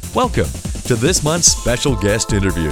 Welcome to this month's special guest interview.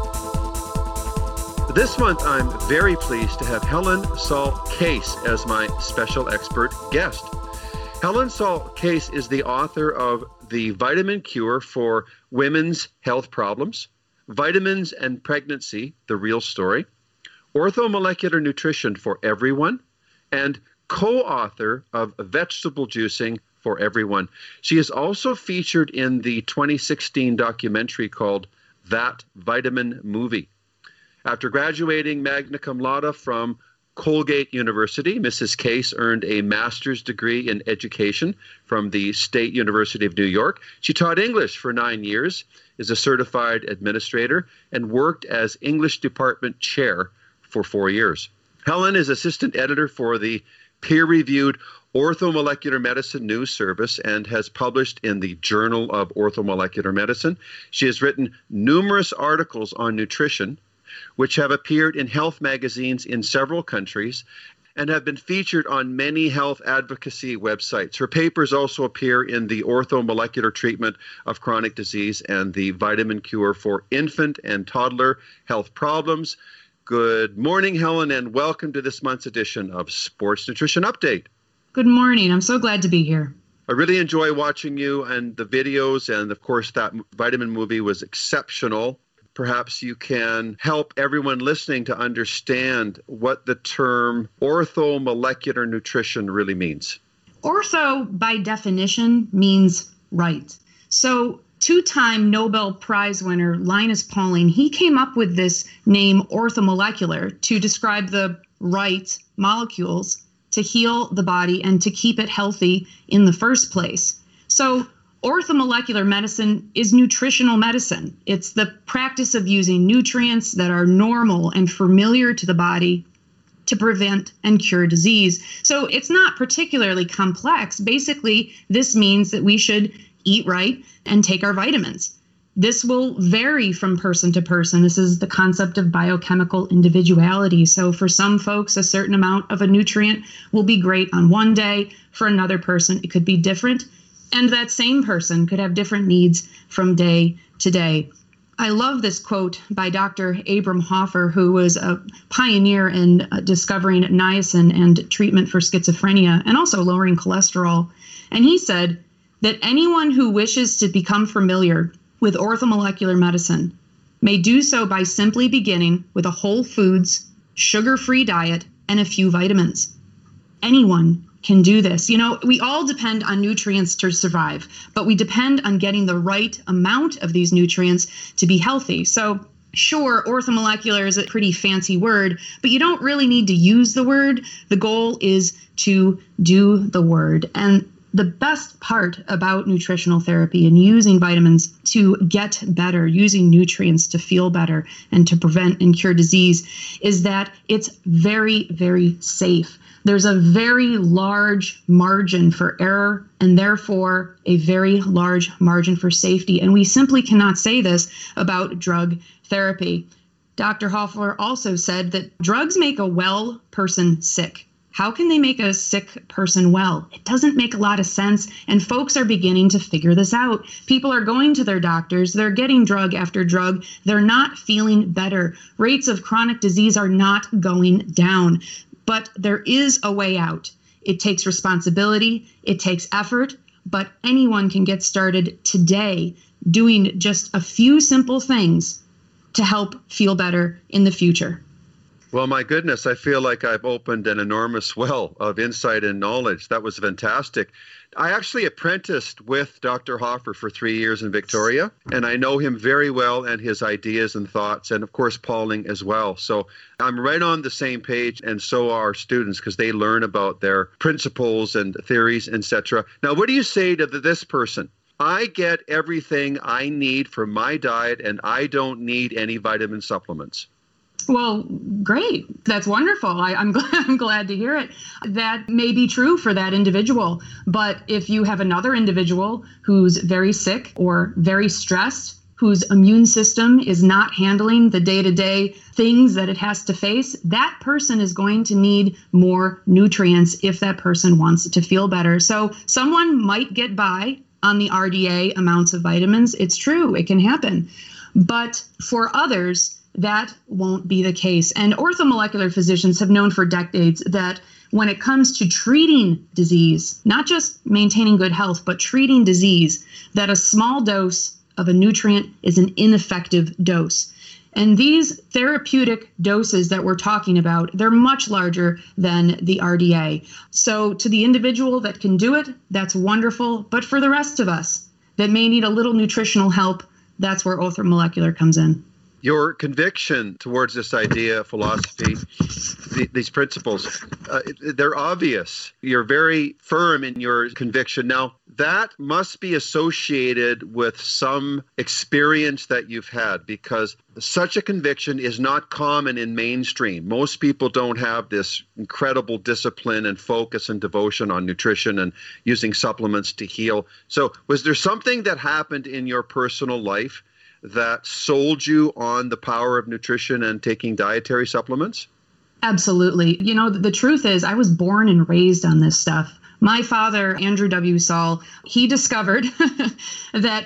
This month, I'm very pleased to have Helen Saul Case as my special expert guest. Helen Saul Case is the author of The Vitamin Cure for Women's Health Problems, Vitamins and Pregnancy, The Real Story, Orthomolecular Nutrition for Everyone, and co-author of Vegetable Juicing for Everyone. She is also featured in the 2016 documentary called That Vitamin Movie. After graduating magna cum laude from Colgate University, Mrs. Case earned a master's degree in education from the State University of New York. She taught English for 9 years, is a certified administrator, and worked as English department chair for 4 years. Helen is assistant editor for the peer-reviewed Orthomolecular Medicine News Service and has published in the Journal of Orthomolecular Medicine. She has written numerous articles on nutrition, which have appeared in health magazines in several countries and have been featured on many health advocacy websites. Her papers also appear in the Orthomolecular Treatment of Chronic Disease and the Vitamin Cure for Infant and Toddler Health Problems. Good morning, Helen, and welcome to this month's edition of Sports Nutrition Update. Good morning. I'm so glad to be here. I really enjoy watching you and the videos, and of course that vitamin movie was exceptional. Perhaps you can help everyone listening to understand what the term orthomolecular nutrition really means. Ortho, by definition, means right. So two-time Nobel Prize winner Linus Pauling, he came up with this name orthomolecular to describe the right molecules to heal the body and to keep it healthy in the first place. So orthomolecular medicine is nutritional medicine. It's the practice of using nutrients that are normal and familiar to the body to prevent and cure disease. So it's not particularly complex. Basically, this means that we should eat right and take our vitamins. This will vary from person to person. This is the concept of biochemical individuality. So for some folks, a certain amount of a nutrient will be great on one day. For another person, it could be different. And that same person could have different needs from day to day. I love this quote by Dr. Abram Hoffer, who was a pioneer in discovering niacin and treatment for schizophrenia and also lowering cholesterol. And he said that anyone who wishes to become familiar with orthomolecular medicine may do so by simply beginning with a whole foods, sugar-free diet and a few vitamins. Anyone can do this. You know, we all depend on nutrients to survive, but we depend on getting the right amount of these nutrients to be healthy. So sure, orthomolecular is a pretty fancy word, but you don't really need to use the word. The goal is to do the word. And the best part about nutritional therapy and using vitamins to get better, using nutrients to feel better and to prevent and cure disease is that it's very, very safe. There's a very large margin for error and therefore a very large margin for safety. And we simply cannot say this about drug therapy. Dr. Hoffler also said that drugs make a well person sick. How can they make a sick person well? It doesn't make a lot of sense, and folks are beginning to figure this out. People are going to their doctors, they're getting drug after drug, they're not feeling better. Rates of chronic disease are not going down, but there is a way out. It takes responsibility, it takes effort, but anyone can get started today doing just a few simple things to help feel better in the future. Well, my goodness, I feel like I've opened an enormous well of insight and knowledge. That was fantastic. I actually apprenticed with Dr. Hoffer for 3 years in Victoria, and I know him very well and his ideas and thoughts, and of course, Pauling as well. So I'm right on the same page, and so are students, because they learn about their principles and theories, etc. Now, what do you say to this person? I get everything I need from my diet, and I don't need any vitamin supplements. Well, great. That's wonderful. I'm glad to hear it. That may be true for that individual. But if you have another individual who's very sick or very stressed, whose immune system is not handling the day-to-day things that it has to face, that person is going to need more nutrients if that person wants to feel better. So someone might get by on the RDA amounts of vitamins. It's true, it can happen. But for others, that won't be the case. And orthomolecular physicians have known for decades that when it comes to treating disease, not just maintaining good health, but treating disease, that a small dose of a nutrient is an ineffective dose. And these therapeutic doses that we're talking about, they're much larger than the RDA. So to the individual that can do it, that's wonderful. But for the rest of us that may need a little nutritional help, that's where orthomolecular comes in. Your conviction towards this idea, philosophy, these principles, they're obvious. You're very firm in your conviction. Now, that must be associated with some experience that you've had, because such a conviction is not common in mainstream. Most people don't have this incredible discipline and focus and devotion on nutrition and using supplements to heal. So was there something that happened in your personal life that sold you on the power of nutrition and taking dietary supplements? Absolutely. You know, the truth is I was born and raised on this stuff. My father, Andrew W. Saul, he discovered that,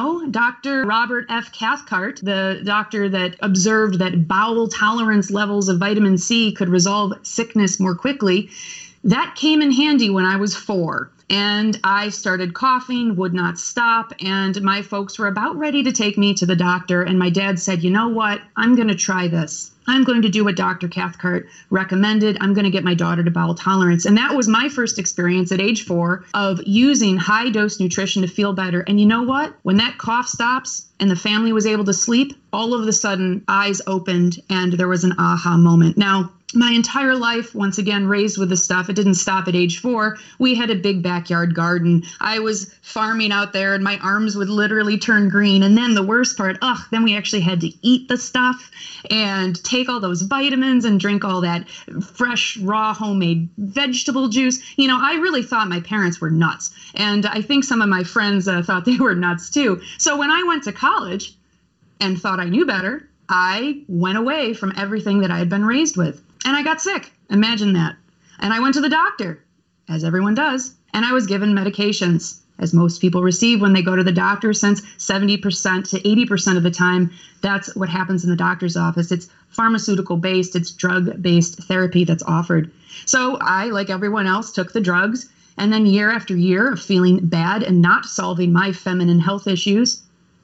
Dr. Robert F. Cathcart, the doctor that observed that bowel tolerance levels of vitamin C could resolve sickness more quickly, that came in handy when I was 4. And I started coughing, would not stop, and my folks were about ready to take me to the doctor. And my dad said, you know what? I'm going to try this. I'm going to do what Dr. Cathcart recommended. I'm going to get my daughter to bowel tolerance. And that was my first experience at age 4 of using high-dose nutrition to feel better. And you know what? When that cough stops and the family was able to sleep, all of a sudden eyes opened and there was an aha moment. Now, my entire life, once again, raised with this stuff. It didn't stop at age 4. We had a big backyard garden. I was farming out there and my arms would literally turn green. And then the worst part, then we actually had to eat the stuff and take all those vitamins and drink all that fresh, raw, homemade vegetable juice. I really thought my parents were nuts. And I think some of my friends thought they were nuts too. So when I went to college and thought I knew better, I went away from everything that I had been raised with. And I got sick. Imagine that. And I went to the doctor, as everyone does, and I was given medications, as most people receive when they go to the doctor, since 70% to 80% of the time, that's what happens in the doctor's office. It's pharmaceutical-based, it's drug-based therapy that's offered. So I, like everyone else, took the drugs, and then year after year of feeling bad and not solving my feminine health issues,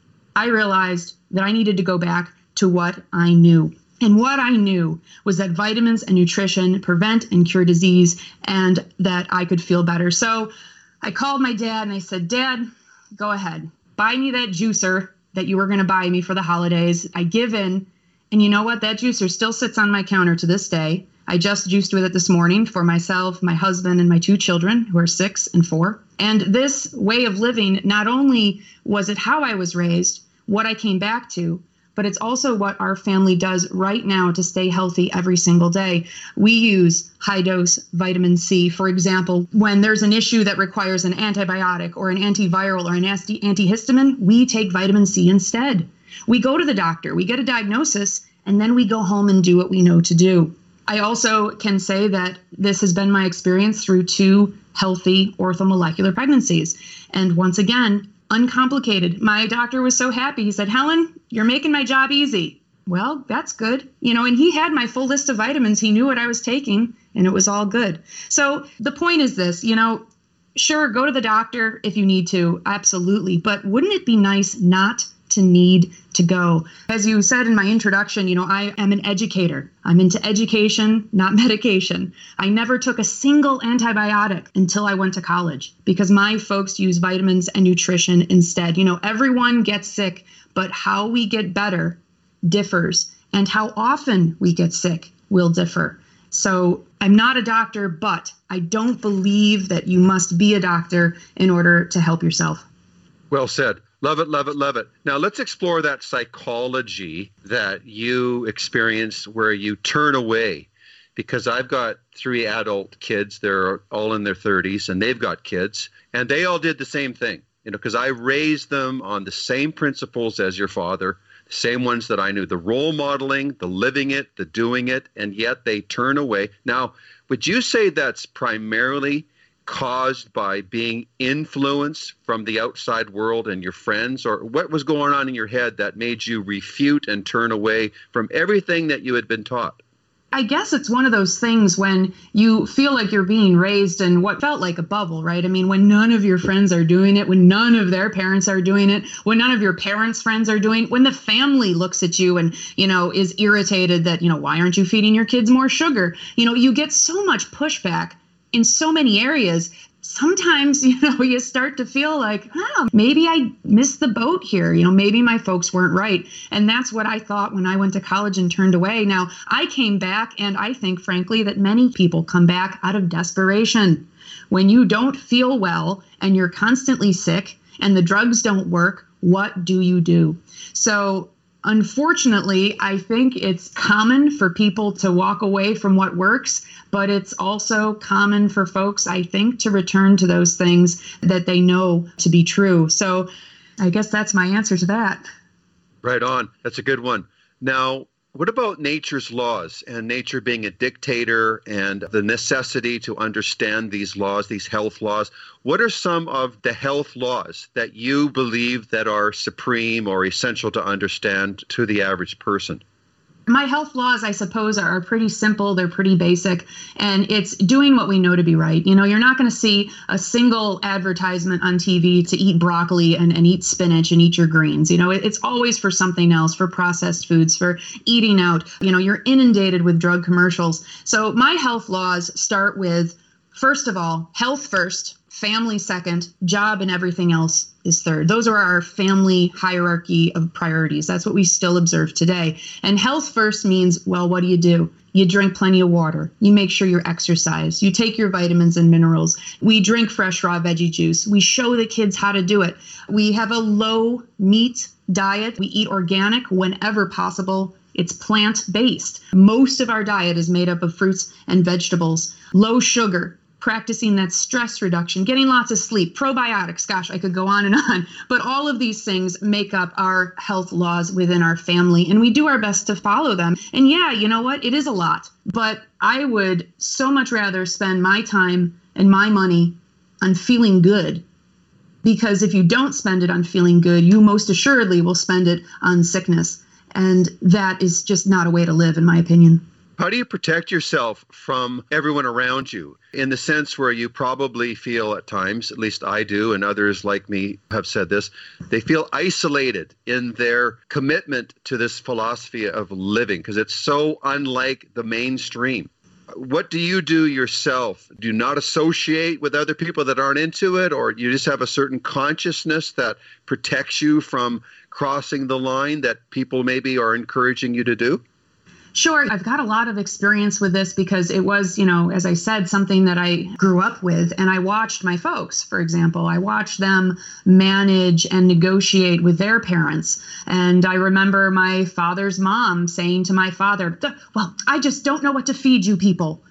I realized that I needed to go back to what I knew. And what I knew was that vitamins and nutrition prevent and cure disease and that I could feel better. So I called my dad and I said, Dad, go ahead. Buy me that juicer that you were going to buy me for the holidays. I give in. And you know what? That juicer still sits on my counter to this day. I just juiced with it this morning for myself, my husband, and my 2 children who are 6 and 4. And this way of living, not only was it how I was raised, what I came back to, but it's also what our family does right now to stay healthy every single day. We use high-dose vitamin C. For example, when there's an issue that requires an antibiotic or an antiviral or an antihistamine, we take vitamin C instead. We go to the doctor, we get a diagnosis, and then we go home and do what we know to do. I also can say that this has been my experience through 2 healthy orthomolecular pregnancies. And once again, uncomplicated. My doctor was so happy. He said, Helen, you're making my job easy. Well, that's good. And he had my full list of vitamins. He knew what I was taking and it was all good. So the point is this, sure, go to the doctor if you need to. Absolutely. But wouldn't it be nice not to need to go? As you said in my introduction, I am an educator. I'm into education, not medication. I never took a single antibiotic until I went to college because my folks use vitamins and nutrition instead. Everyone gets sick, but how we get better differs, and how often we get sick will differ. So I'm not a doctor, but I don't believe that you must be a doctor in order to help yourself. Well said. Love it, love it, love it. Now let's explore that psychology that you experienced where you turn away, because I've got 3 adult kids. They're all in their 30s and they've got kids and they all did the same thing, because I raised them on the same principles as your father, the same ones that I knew, the role modeling, the living it, the doing it, and yet they turn away. Now, would you say that's primarily caused by being influenced from the outside world and your friends? Or what was going on in your head that made you refute and turn away from everything that you had been taught? I guess it's one of those things when you feel like you're being raised in what felt like a bubble, right? I mean, when none of your friends are doing it, when none of their parents are doing it, when none of your parents' friends are doing it, when the family looks at you and, is irritated that, why aren't you feeding your kids more sugar? You get so much pushback in so many areas. Sometimes, you start to feel like, maybe I missed the boat here. Maybe my folks weren't right. And that's what I thought when I went to college and turned away. Now, I came back, and I think, frankly, that many people come back out of desperation. When you don't feel well and you're constantly sick and the drugs don't work, what do you do? So unfortunately, I think it's common for people to walk away from what works, but it's also common for folks, I think, to return to those things that they know to be true. So I guess that's my answer to that. Right on. That's a good one. Now, what about nature's laws and nature being a dictator and the necessity to understand these laws, these health laws? What are some of the health laws that you believe that are supreme or essential to understand to the average person? My health laws, I suppose, are pretty simple. They're pretty basic. And it's doing what we know to be right. You're not going to see a single advertisement on TV to eat broccoli and eat spinach and eat your greens. It's always for something else, for processed foods, for eating out. You're inundated with drug commercials. So my health laws start with, first of all, health first, family second, job and everything else is third. Those are our family hierarchy of priorities. That's what we still observe today. And health first means, well, what do? You drink plenty of water. You make sure you exercise. You take your vitamins and minerals. We drink fresh raw veggie juice. We show the kids how to do it. We have a low meat diet. We eat organic whenever possible. It's plant-based. Most of our diet is made up of fruits and vegetables. Low sugar. Practicing that stress reduction, getting lots of sleep, probiotics, gosh, I could go on and on. But all of these things make up our health laws within our family, and we do our best to follow them. And yeah, you know what? It is a lot, but I would so much rather spend my time and my money on feeling good, because if you don't spend it on feeling good, you most assuredly will spend it on sickness. And that is just not a way to live, in my opinion. How do you protect yourself from everyone around you, in the sense where you probably feel at times, at least I do, and others like me have said this, they feel isolated in their commitment to this philosophy of living because it's so unlike the mainstream? What do you do yourself? Do you not associate with other people that aren't into it, or you just have a certain consciousness that protects you from crossing the line that people maybe are encouraging you to do? Sure. I've got a lot of experience with this because it was, as I said, something that I grew up with. And I watched my folks, for example. I watched them manage and negotiate with their parents. And I remember my father's mom saying to my father, well, I just don't know what to feed you people.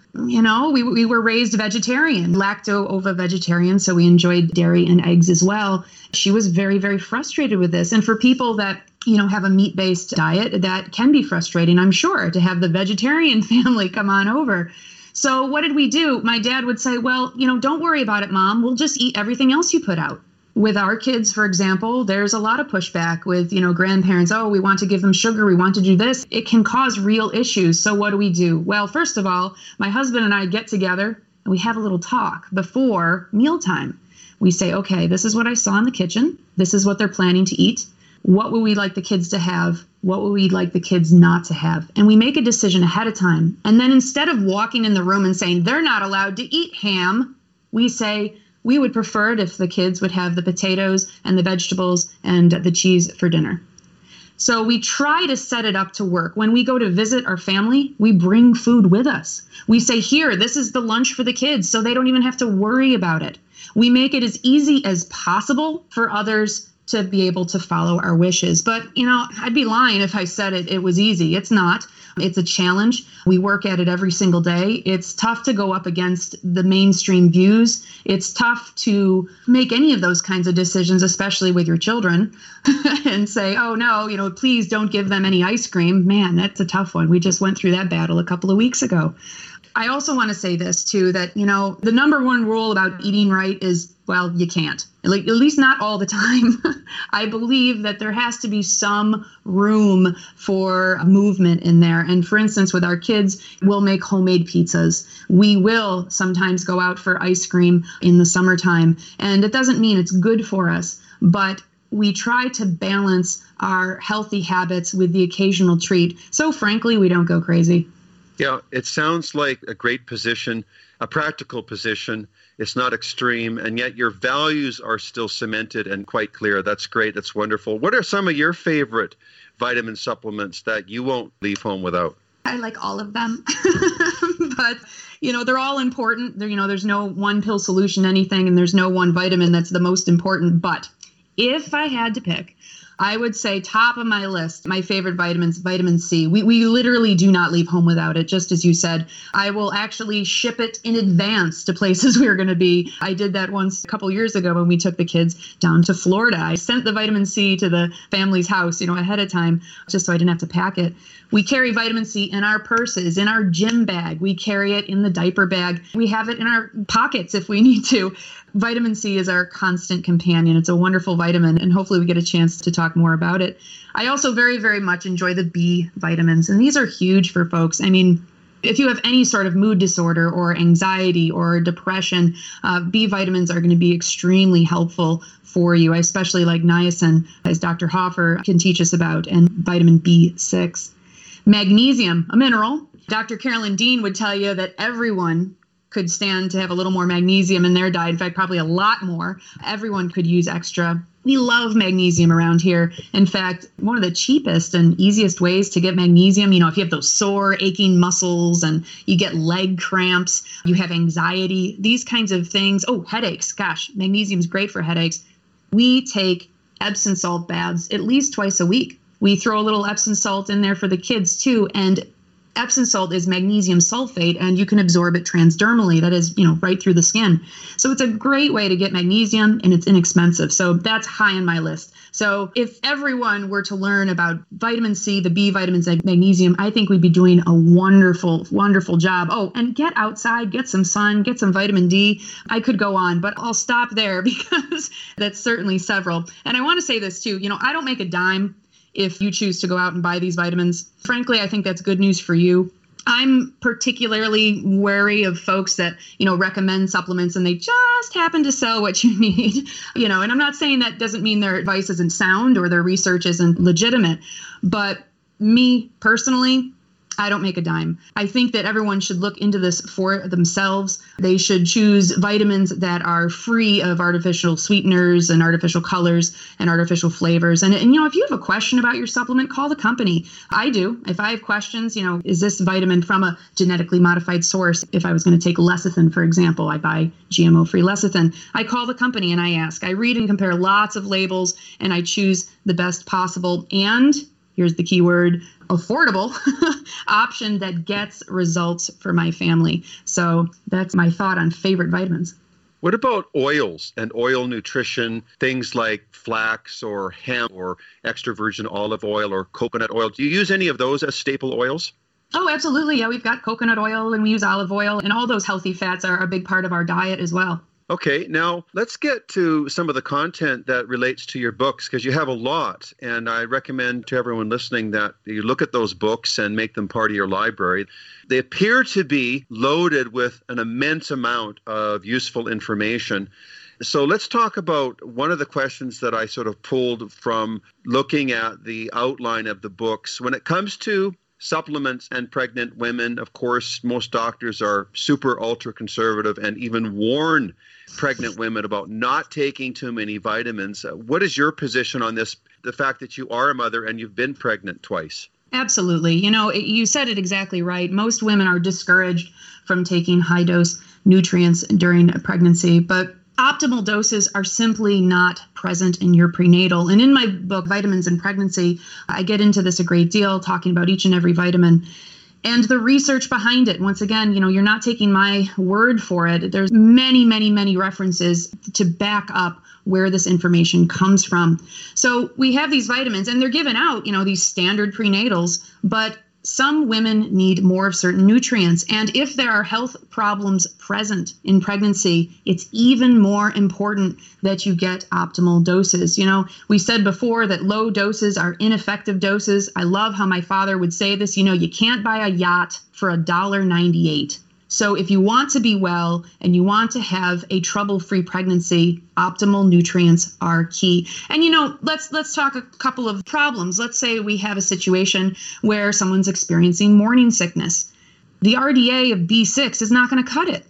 We were raised vegetarian, lacto-ovo vegetarian, so we enjoyed dairy and eggs as well. She was very, very frustrated with this. And for people that, have a meat-based diet, that can be frustrating, I'm sure, to have the vegetarian family come on over. So what did we do? My dad would say, well, don't worry about it, Mom. We'll just eat everything else you put out. With our kids, for example, there's a lot of pushback with, grandparents. Oh, we want to give them sugar. We want to do this. It can cause real issues. So what do? Well, first of all, my husband and I get together and we have a little talk before mealtime. We say, okay, this is what I saw in the kitchen. This is what they're planning to eat. What would we like the kids to have? What would we like the kids not to have? And we make a decision ahead of time. And then instead of walking in the room and saying they're not allowed to eat ham, we say, we would prefer it if the kids would have the potatoes and the vegetables and the cheese for dinner. So we try to set it up to work. When we go to visit our family, we bring food with us. We say, here, this is the lunch for the kids, so they don't even have to worry about it. We make it as easy as possible for others to be able to follow our wishes. But, I'd be lying if I said it was easy. It's not. It's a challenge. We work at it every single day. It's tough to go up against the mainstream views. It's tough to make any of those kinds of decisions, especially with your children, and say, oh, no, please don't give them any ice cream. Man, that's a tough one. We just went through that battle a couple of weeks ago. I also want to say this too, that, the number one rule about eating right is, well, you can't, at least not all the time. I believe that there has to be some room for movement in there. And for instance, with our kids, we'll make homemade pizzas. We will sometimes go out for ice cream in the summertime. And it doesn't mean it's good for us, but we try to balance our healthy habits with the occasional treat. So frankly, we don't go crazy. Yeah, it sounds like a great position, a practical position. It's not extreme, and yet your values are still cemented and quite clear. That's great. That's wonderful. What are some of your favorite vitamin supplements that you won't leave home without? I like all of them, but they're all important. There's no one pill solution to anything, and there's no one vitamin that's the most important. But if I had to pick, I would say top of my list, my favorite vitamins, vitamin C. We literally do not leave home without it, just as you said. I will actually ship it in advance to places we're going to be. I did that once a couple years ago when we took the kids down to Florida. I sent the vitamin C to the family's house, ahead of time, just so I didn't have to pack it. We carry vitamin C in our purses, in our gym bag. We carry it in the diaper bag. We have it in our pockets if we need to. Vitamin C is our constant companion. It's a wonderful vitamin, and hopefully we get a chance to talk more about it. I also very, very much enjoy the B vitamins, and these are huge for folks. I mean, if you have any sort of mood disorder or anxiety or depression, B vitamins are going to be extremely helpful for you. I especially like niacin, as Dr. Hoffer can teach us about, and vitamin B6. Magnesium, a mineral. Dr. Carolyn Dean would tell you that everyone could stand to have a little more magnesium in their diet. In fact, probably a lot more. Everyone could use extra. We love magnesium around here. In fact, one of the cheapest and easiest ways to get magnesium, if you have those sore, aching muscles and you get leg cramps, you have anxiety, these kinds of things. Oh, headaches. Gosh, magnesium is great for headaches. We take Epsom salt baths at least twice a week. We throw a little Epsom salt in there for the kids too. And Epsom salt is magnesium sulfate, and you can absorb it transdermally. That is, right through the skin. So it's a great way to get magnesium, and it's inexpensive. So that's high on my list. So if everyone were to learn about vitamin C, the B vitamins, and magnesium, I think we'd be doing a wonderful, wonderful job. Oh, and get outside, get some sun, get some vitamin D. I could go on, but I'll stop there because that's certainly several. And I want to say this too. I don't make a dime if you choose to go out and buy these vitamins. Frankly, I think that's good news for you. I'm particularly wary of folks that, recommend supplements and they just happen to sell what you need, and I'm not saying that doesn't mean their advice isn't sound or their research isn't legitimate, but me personally, I don't make a dime. I think that everyone should look into this for themselves. They should choose vitamins that are free of artificial sweeteners and artificial colors and artificial flavors. And if you have a question about your supplement, call the company. I do. If I have questions, is this vitamin from a genetically modified source? If I was going to take lecithin, for example, I buy GMO-free lecithin. I call the company and I ask. I read and compare lots of labels and I choose the best possible and, here's the key word, affordable option that gets results for my family. So that's my thought on favorite vitamins. What about oils and oil nutrition, things like flax or hemp or extra virgin olive oil or coconut oil? Do you use any of those as staple oils? Oh, absolutely. Yeah, we've got coconut oil and we use olive oil, and all those healthy fats are a big part of our diet as well. Okay, now let's get to some of the content that relates to your books, because you have a lot, and I recommend to everyone listening that you look at those books and make them part of your library. They appear to be loaded with an immense amount of useful information. So let's talk about one of the questions that I sort of pulled from looking at the outline of the books. When it comes to supplements and pregnant women, of course, most doctors are super ultra conservative and even warn pregnant women about not taking too many vitamins. What is your position on this, the fact that you are a mother and you've been pregnant twice? Absolutely. You said it exactly right. Most women are discouraged from taking high dose nutrients during a pregnancy, but optimal doses are simply not present in your prenatal. And in my book, Vitamins in Pregnancy, I get into this a great deal, talking about each and every vitamin and the research behind it. Once again, you're not taking my word for it. There's many, many, many references to back up where this information comes from. So we have these vitamins and they're given out, these standard prenatals, but some women need more of certain nutrients. And if there are health problems present in pregnancy, it's even more important that you get optimal doses. You know, we said before that low doses are ineffective doses. I love how my father would say this, you know, you can't buy a yacht for $1.98. So if you want to be well and you want to have a trouble-free pregnancy, optimal nutrients are key. And, you know, let's talk a couple of problems. Let's say we have a situation where someone's experiencing morning sickness. The RDA of B6 is not going to cut it.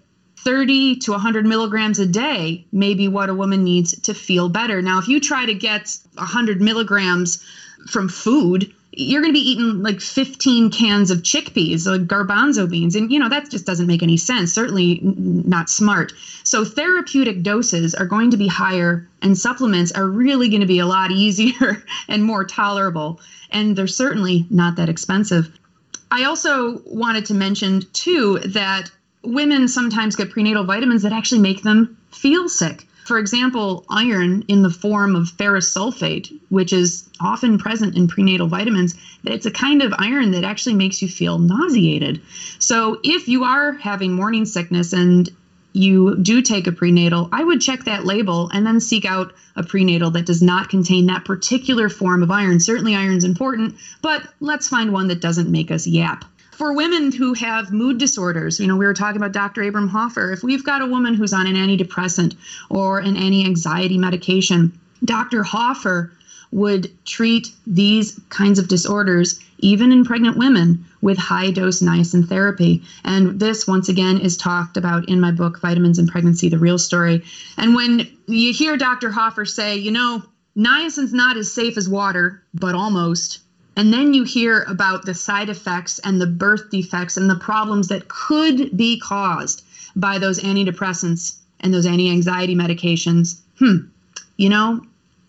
30 to 100 milligrams a day may be what a woman needs to feel better. Now, if you try to get 100 milligrams from food, you're going to be eating like 15 cans of chickpeas, like garbanzo beans. And, you know, that just doesn't make any sense, certainly not smart. So therapeutic doses are going to be higher and supplements are really going to be a lot easier and more tolerable. And they're certainly not that expensive. I also wanted to mention, too, that women sometimes get prenatal vitamins that actually make them feel sick. For example, iron in the form of ferrous sulfate, which is often present in prenatal vitamins, it's a kind of iron that actually makes you feel nauseated. So if you are having morning sickness and you do take a prenatal, I would check that label and then seek out a prenatal that does not contain that particular form of iron. Certainly iron's important, but let's find one that doesn't make us yap. For women who have mood disorders, you know, we were talking about Dr. Abram Hoffer. If we've got a woman who's on an antidepressant or an anti-anxiety medication, Dr. Hoffer would treat these kinds of disorders, even in pregnant women, with high-dose niacin therapy. And this, once again, is talked about in my book, Vitamins in Pregnancy, The Real Story. And when you hear Dr. Hoffer say, you know, niacin's not as safe as water, but almost, and then you hear about the side effects and the birth defects and the problems that could be caused by those antidepressants and those anti-anxiety medications. You know,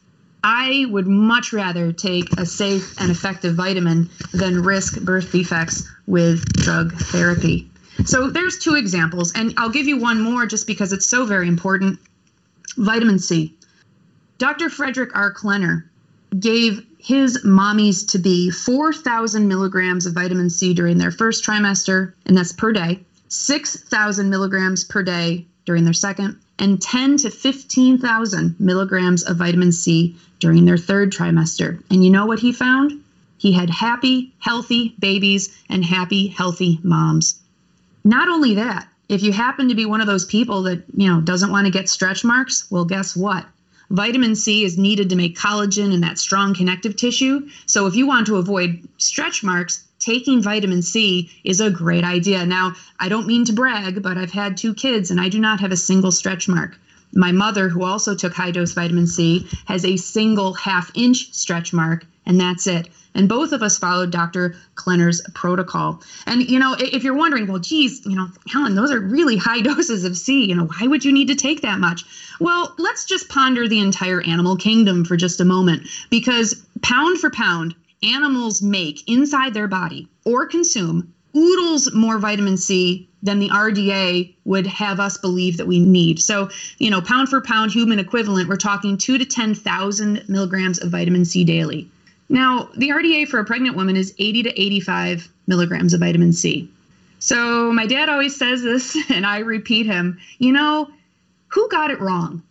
I would much rather take a safe and effective vitamin than risk birth defects with drug therapy. So there's two examples, and I'll give you one more just because it's so very important. Vitamin C. Dr. Frederick R. Klenner gave his mommies to be 4,000 milligrams of vitamin C during their first trimester, and that's per day, 6,000 milligrams per day during their second, and 10 to 15,000 milligrams of vitamin C during their third trimester. And you know what he found? He had happy, healthy babies and happy, healthy moms. Not only that, if you happen to be one of those people that, you know, doesn't want to get stretch marks, well, guess what? Vitamin C is needed to make collagen and that strong connective tissue. So if you want to avoid stretch marks, taking vitamin C is a great idea. Now, I don't mean to brag, but I've had 2 kids and I do not have a single stretch mark. My mother, who also took high-dose vitamin C, has a single half-inch stretch mark, and that's it. And both of us followed Dr. Klenner's protocol. And, you know, if you're wondering, well, geez, you know, Helen, those are really high doses of C. You know, why would you need to take that much? Well, let's just ponder the entire animal kingdom for just a moment, because pound for pound, animals make inside their body or consume oodles more vitamin C than the RDA would have us believe that we need. So, you know, pound for pound human equivalent, we're talking 2 to 10,000 milligrams of vitamin C daily. Now, the RDA for a pregnant woman is 80 to 85 milligrams of vitamin C. So my dad always says this, and I repeat him, you know, who got it wrong?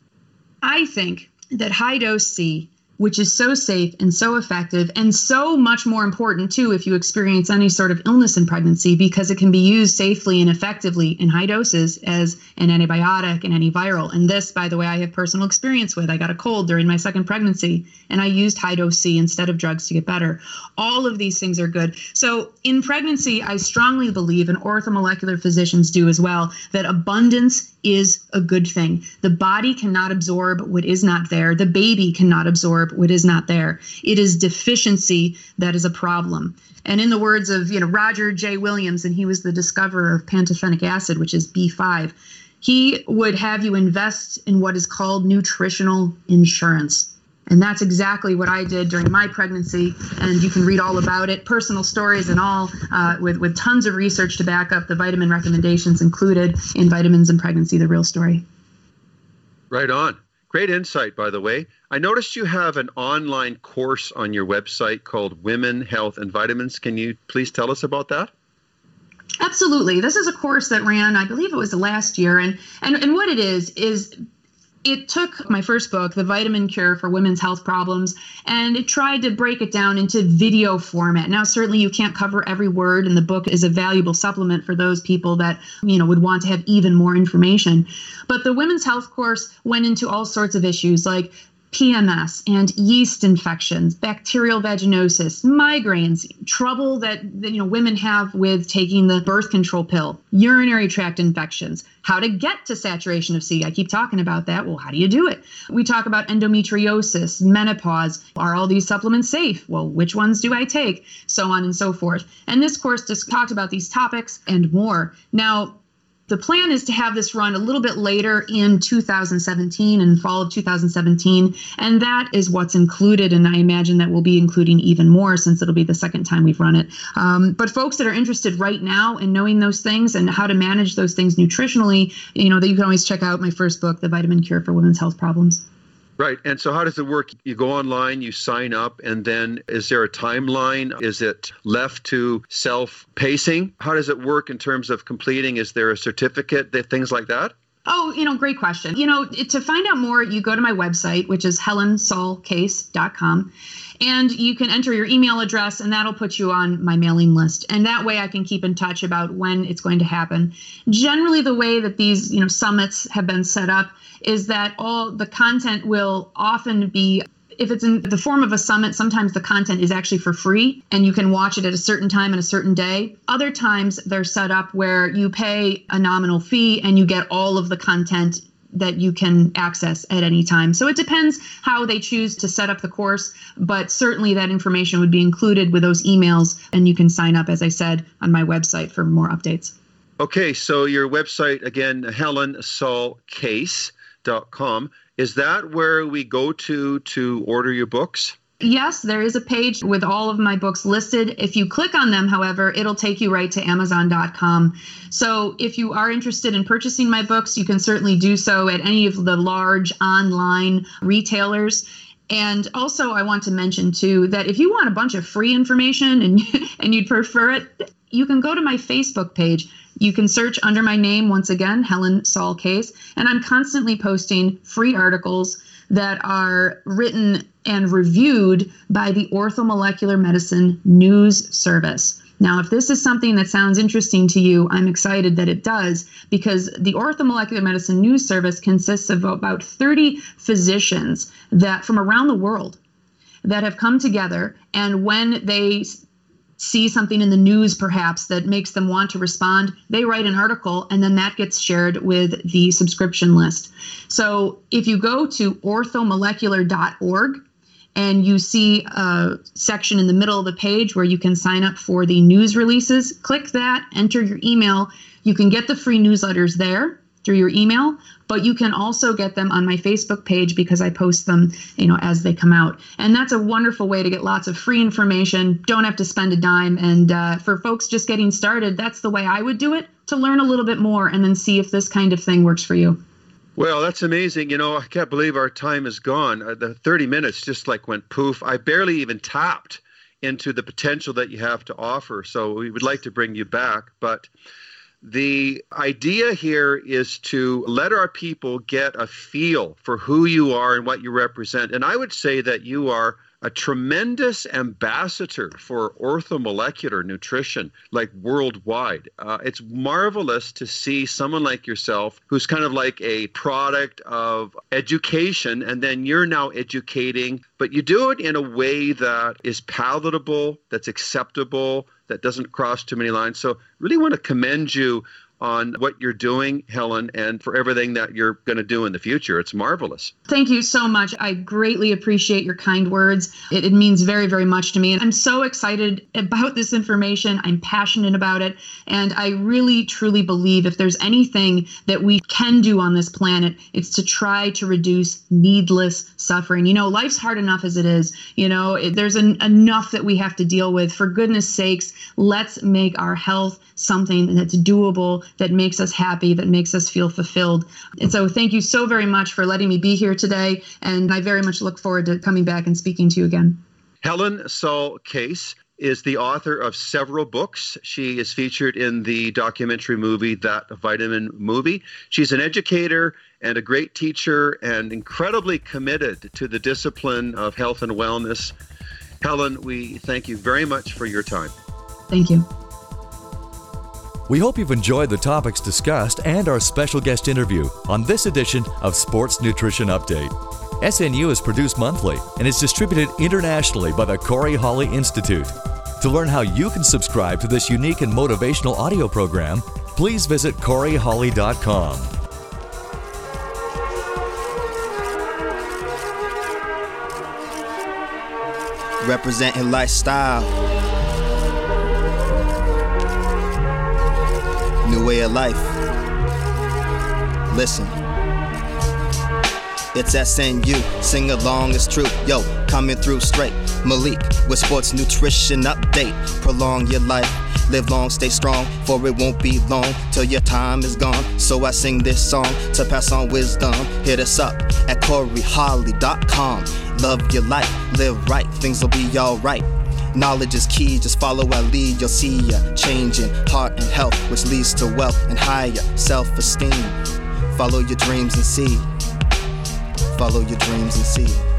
I think that high-dose C, which is so safe and so effective and so much more important, too, if you experience any sort of illness in pregnancy, because it can be used safely and effectively in high doses as an antibiotic and antiviral. And this, by the way, I have personal experience with. I got a cold during my second pregnancy, and I used high-dose C instead of drugs to get better. All of these things are good. So in pregnancy, I strongly believe, and orthomolecular physicians do as well, that abundance is a good thing. The body cannot absorb what is not there. The baby cannot absorb what is not there. It is deficiency that is a problem. And in the words of, you know, Roger J. Williams, and he was the discoverer of pantothenic acid, which is B5, he would have you invest in what is called nutritional insurance. And that's exactly what I did during my pregnancy. And you can read all about it, personal stories and all, with tons of research to back up the vitamin recommendations included in Vitamins in Pregnancy, The Real Story. Right on. Great insight, by the way. I noticed you have an online course on your website called Women, Health, and Vitamins. Can you please tell us about that? Absolutely. This is a course that ran, I believe it was last year. And what it is it took my first book, The Vitamin Cure for Women's Health Problems, and it tried to break it down into video format. Now, certainly you can't cover every word, and the book is a valuable supplement for those people that, would want to have even more information. But the Women's Health course went into all sorts of issues like PMS and yeast infections, bacterial vaginosis, migraines, trouble that women have with taking the birth control pill, urinary tract infections, how to get to saturation of C. I keep talking about that. Well, how do you do it? We talk about endometriosis, menopause. Are all these supplements safe? Well, which ones do I take? So on and so forth. And this course just talked about these topics and more. Now, the plan is to have this run a little bit later in 2017, in fall of 2017, and that is what's included, and I imagine that we'll be including even more since it'll be the second time we've run it. But folks that are interested right now in knowing those things and how to manage those things nutritionally, that you can always check out my first book, The Vitamin Cure for Women's Health Problems. Right. And so how does it work? You go online, you sign up, and then is there a timeline? Is it left to self-pacing? How does it work in terms of completing? Is there a certificate, things like that? Oh, great question. To find out more, you go to my website, which is helensaulcase.com. And you can enter your email address, and that'll put you on my mailing list. And that way I can keep in touch about when it's going to happen. Generally, the way that these, summits have been set up is that all the content will often be, if it's in the form of a summit, sometimes the content is actually for free and you can watch it at a certain time and a certain day. Other times they're set up where you pay a nominal fee and you get all of the content that you can access at any time. So it depends how they choose to set up the course, but certainly that information would be included with those emails, and you can sign up, as I said, on my website for more updates. Okay, so your website, again, helensaulcase.com. Is that where we go to order your books? Yes, there is a page with all of my books listed. If you click on them, however, it'll take you right to Amazon.com. So if you are interested in purchasing my books, you can certainly do so at any of the large online retailers. And also, I want to mention, too, that if you want a bunch of free information and you'd prefer it, you can go to my Facebook page. You can search under my name, once again, Helen Saul Case, and I'm constantly posting free articles that are written and reviewed by the Orthomolecular Medicine News Service. Now, if this is something that sounds interesting to you, I'm excited that it does, because the Orthomolecular Medicine News Service consists of about 30 physicians that from around the world that have come together, and when they see something in the news perhaps that makes them want to respond, they write an article, and then that gets shared with the subscription list. So if you go to orthomolecular.org and you see a section in the middle of the page where you can sign up for the news releases, click that, enter your email. You can get the free newsletters there through your email, but you can also get them on my Facebook page because I post them, as they come out. And that's a wonderful way to get lots of free information. Don't have to spend a dime. And for folks just getting started, that's the way I would do it, to learn a little bit more and then see if this kind of thing works for you. Well, that's amazing. I can't believe our time is gone. The 30 minutes just went poof. I barely even tapped into the potential that you have to offer. So we would like to bring you back. But the idea here is to let our people get a feel for who you are and what you represent. And I would say that you are a tremendous ambassador for orthomolecular nutrition, worldwide. It's marvelous to see someone like yourself who's kind of like a product of education, and then you're now educating, but you do it in a way that is palatable, that's acceptable, that doesn't cross too many lines. So really want to commend you on what you're doing, Helen, and for everything that you're going to do in the future. It's marvelous. Thank you so much. I greatly appreciate your kind words. It means very, very much to me. And I'm so excited about this information. I'm passionate about it. And I really, truly believe if there's anything that we can do on this planet, it's to try to reduce needless suffering. Life's hard enough as it is. There's enough that we have to deal with. For goodness sakes, let's make our health something that's doable that makes us happy, that makes us feel fulfilled. And so thank you so very much for letting me be here today. And I very much look forward to coming back and speaking to you again. Helen Saul Case is the author of several books. She is featured in the documentary movie, That Vitamin Movie. She's an educator and a great teacher and incredibly committed to the discipline of health and wellness. Helen, we thank you very much for your time. Thank you. We hope you've enjoyed the topics discussed and our special guest interview on this edition of Sports Nutrition Update. SNU is produced monthly and is distributed internationally by the Corey Holly Institute. To learn how you can subscribe to this unique and motivational audio program, please visit CoreyHolly.com. Representing lifestyle, new way of life. Listen, it's SNU, sing along, it's true. Yo, coming through straight. Malik with Sports Nutrition Update. Prolong your life, live long, stay strong, for it won't be long till your time is gone. So I sing this song to pass on wisdom. Hit us up at CoreyHolly.com. Love your life, live right, things will be alright. Knowledge is key, just follow our lead. You'll see a change in heart and health, which leads to wealth and higher self-esteem. Follow your dreams and see. Follow your dreams and see.